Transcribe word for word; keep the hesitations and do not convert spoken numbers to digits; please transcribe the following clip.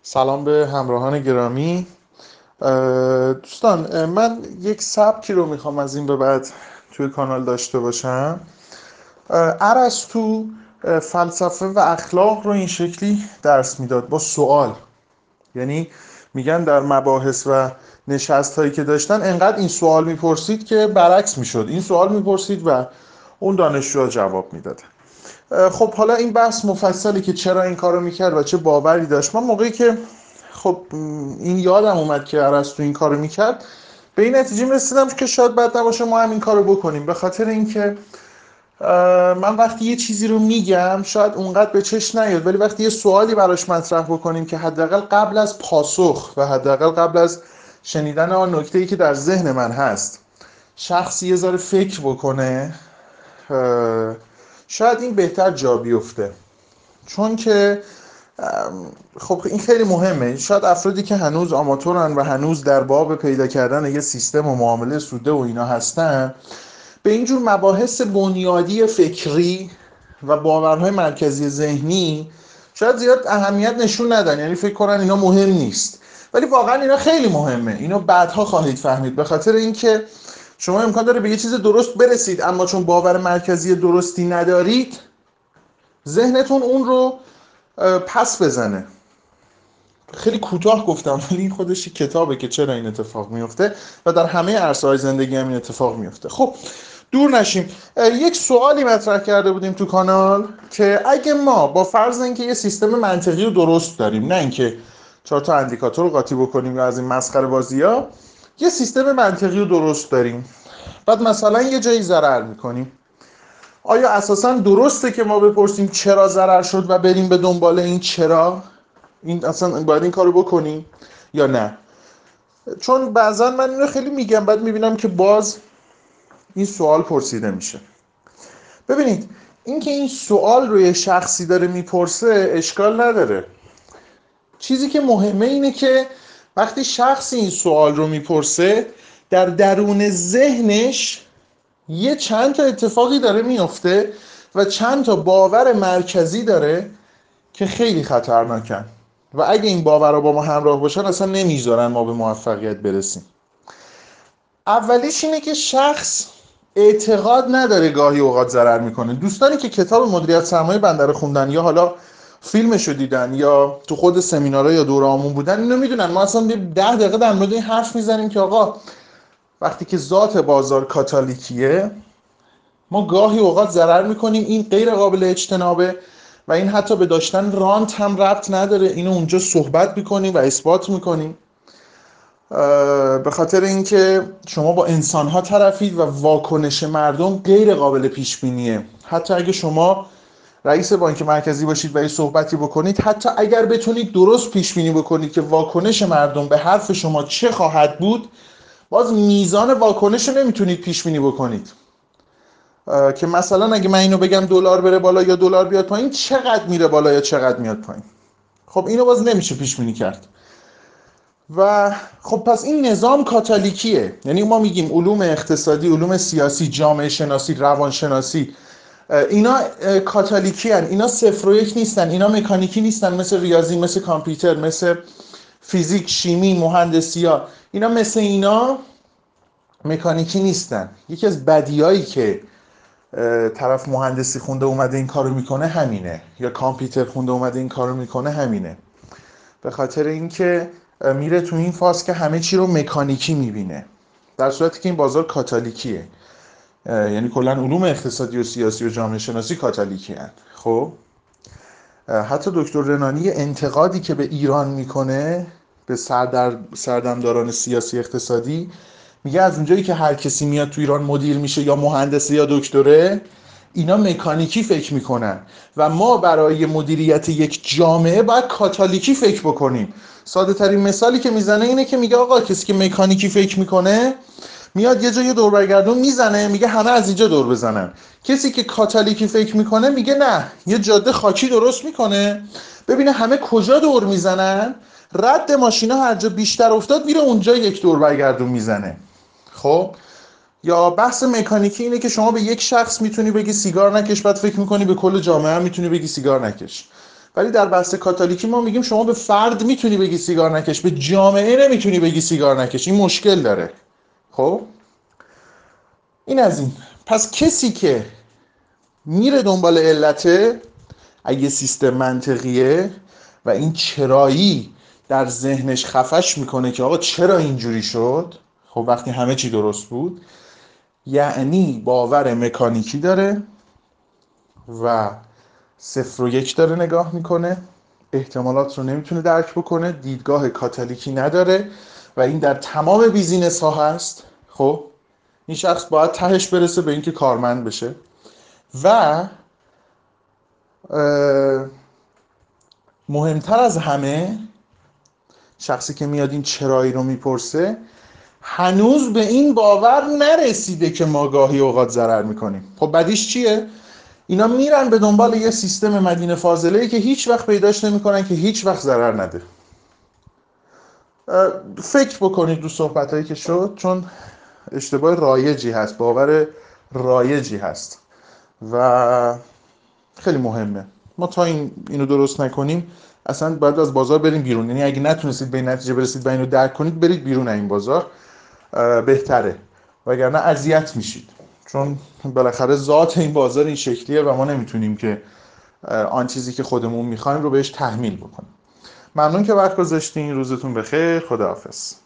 سلام به همراهان گرامی. دوستان، من یک سبکی رو میخوام از این به بعد توی کانال داشته باشم. ارسطو فلسفه و اخلاق رو این شکلی درس میداد با سوال. یعنی میگن در مباحث و نشست هایی که داشتن انقدر این سوال میپرسید که برعکس میشد، این سوال میپرسید و اون دانشجوها جواب میداد. خب حالا این بحث مفصلی که چرا این کارو میکرد و چه باوری داشت. من موقعی که خب این یادم اومد که ارسطو این کارو میکرد، به این نتیجه رسیدم که شاید بد نباشه ما هم این کارو بکنیم، به خاطر اینکه من وقتی یه چیزی رو میگم شاید اونقدر به چشم نیاد، ولی وقتی یه سوالی براش مطرح بکنیم که حداقل قبل از پاسخ و حداقل قبل از شنیدن آن نکته‌ای که در ذهن من هست شخصی یه ذره فکر بکنه، شاید این بهتر جا بیفته. چون که خب این خیلی مهمه. شاید افرادی که هنوز آماتورن و هنوز در باب پیدا کردن یه سیستم و معامله سوده و اینا هستن، به اینجور مباحث بنیادی فکری و باورهای مرکزی ذهنی شاید زیاد اهمیت نشون ندن، یعنی فکر کنن اینا مهم نیست، ولی واقعا اینا خیلی مهمه. اینو بعدها خواهید فهمید، به خاطر اینکه شما امکان داره به یه چیز درست برسید، اما چون باور مرکزی درستی ندارید ذهنتون اون رو پس بزنه. خیلی کوتاه گفتم ولی این خودش کتابه که چرا این اتفاق میفته و در همه عرصه‌های زندگی هم این اتفاق میفته. خب دور نشیم. یک سوالی مطرح کرده بودیم تو کانال که اگه ما با فرض اینکه یه سیستم منطقی رو درست داریم، نه اینکه چهار تا اندیکاتور رو قاطی بکنیم یا از این مسخره بازی‌ها، یه سیستم منطقی رو درست داریم، بعد مثلا یه جایی ضرر میکنیم، آیا اساساً درسته که ما بپرسیم چرا ضرر شد و بریم به دنبال این چرا؟ این اصلا باید این کارو بکنیم یا نه؟ چون بعضا من اینو خیلی میگم بعد میبینم که باز این سوال پرسیده میشه. ببینید، اینکه این سوال رو یه شخصی داره میپرسه اشکال نداره. چیزی که مهمه اینه که وقتی شخصی این سوال رو میپرسه در درون ذهنش یه چند تا اتفاقی داره میفته و چند تا باور مرکزی داره که خیلی خطرناکن و اگه این باورها با ما همراه باشن اصلا نمیذارن ما به موفقیت برسیم. اولیش اینه که شخص اعتقاد نداره گاهی اوقات ضرر میکنه. دوستانی که کتاب مدیریت سرمایه بنده رو خوندن یا حالا فیلمش رو دیدن یا تو خود سمینارها یا دوره هامون بودن اینو میدونن. ما اصلا ده دقیقه در مورد این حرف میزنیم که آقا وقتی که ذات بازار کاتالیکیه ما گاهی اوقات ضرر میکنیم، این غیر قابل اجتنابه و این حتی به داشتن رانت هم ربط نداره. اینو اونجا صحبت میکنیم و اثبات میکنیم، به خاطر اینکه شما با انسانها طرفید و واکنش مردم غیر قابل پیش بینیه. حتی اگه شما رئیس بانک مرکزی باشید و یه صحبتی بکنید، حتی اگر بتونید درست پیش بینی بکنید که واکنش مردم به حرف شما چه خواهد بود، باز میزان واکنش رو نمیتونید پیش بینی بکنید که مثلا اگه من اینو بگم دلار بره بالا یا دلار بیاد پایین چقدر میره بالا یا چقدر میاد پایین. خب اینو باز نمیشه پیش بینی کرد. و خب پس این نظام کاتالیکیه. یعنی ما میگیم علوم اقتصادی، علوم سیاسی، جامعه شناسی، روانشناسی، اینا کاتالیکی هن. اینا صفر و یک نیستن، اینا مکانیکی نیستن مثل ریاضی، مثل کامپیوتر، مثل فیزیک، شیمی، مهندسی ها. اینا مثل اینا مکانیکی نیستن. یکی از بدیایی که طرف مهندسی خونده اومده این کارو میکنه همینه، یا کامپیوتر خونده اومده این کارو میکنه همینه، به خاطر اینکه میره تو این فاز که همه چی رو مکانیکی میبینه، در صورتی که این بازار کاتالیکیه. یعنی کلا علوم اقتصادی و سیاسی و جامعه شناسی کاتالیکی هست. خب حتی دکتر رنانی انتقادی که به ایران میکنه به سردر سردمداران سیاسی اقتصادی، میگه از اونجایی که هر کسی میاد تو ایران مدیر میشه یا مهندسه یا دکتره، اینا مکانیکی فکر میکنن و ما برای مدیریت یک جامعه باید کاتالیکی فکر بکنیم. ساده ترین مثالی که میزنه اینه که میگه آقا کسی که مکانیکی فکر میکنه میاد یه جای دور برگردون میزنه، میگه همه از اینجا دور بزنن. کسی که کاتالیکی فکر میکنه میگه نه، یه جاده خاکی درست میکنه ببینه همه کجا دور میزنن، رد ماشینا هر جا بیشتر افتاد میره اونجا یک دور برگردون میزنه. خب یا بحث مکانیکی اینه که شما به یک شخص میتونی بگی سیگار نکش، بعد فکر میکنی به کل جامعه هم میتونی بگی سیگار نکش. ولی در بحث کاتولیکی ما میگیم شما به فرد میتونی بگی سیگار نکش، به جامعه نمیتونی بگی سیگار نکش. این مشکل داره. خب این از این. پس کسی که میره دنبال علته، اگه سیستم منطقیه و این چرایی در ذهنش خفش میکنه که آقا چرا اینجوری شد، خب وقتی همه چی درست بود، یعنی باور مکانیکی داره و صفر و یک داره نگاه میکنه، احتمالات رو نمیتونه درک بکنه، دیدگاه کاتولیکی نداره و این در تمام بیزینس ها هست. خب این شخص باید تهش برسه به اینکه کارمند بشه و مهمتر از همه، شخصی که میاد این چرایی رو میپرسه هنوز به این باور نرسیده که ما گاهی اوقات ضرر میکنیم. خب بدیش چیه؟ اینا میرن به دنبال یه سیستم مدینه فاضله‌ای که هیچ وقت پیداش نمیکنن که هیچ وقت ضرر نده. فکر بکنید رو صحبتایی که شد، چون اشتباه رایجی هست، باور رایجی هست و خیلی مهمه. ما تا این اینو درست نکنیم اصلا باید از بازار بریم بیرون. یعنی اگه نتونستید به این نتیجه برسید و اینو درک کنید، برید بیرون این بازار، بهتره، وگرنه اذیت میشید. چون بالاخره ذات این بازار این شکلیه و ما نمیتونیم که آن چیزی که خودمون میخوایم رو بهش تحمیل بکنیم. ممنون که وقت گذاشتین. روزتون بخیر. خداحافظ.